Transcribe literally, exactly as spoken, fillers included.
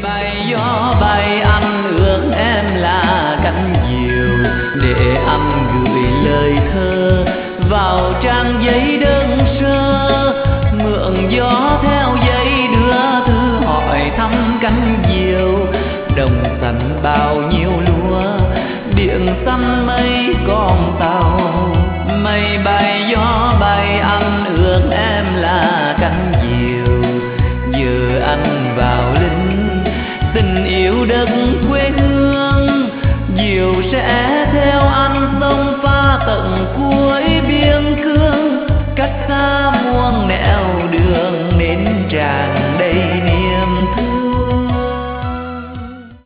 bay gió bay anh ước em là cánh diều, để anh gửi lời thơ vào trang giấy đơn sơ. Mượn gió theo giấy đưa thư hỏi thăm cánh diều, đồng xanh bao nhiêu lúa, điện xanh mây con tàu. Mây bay gió bay anh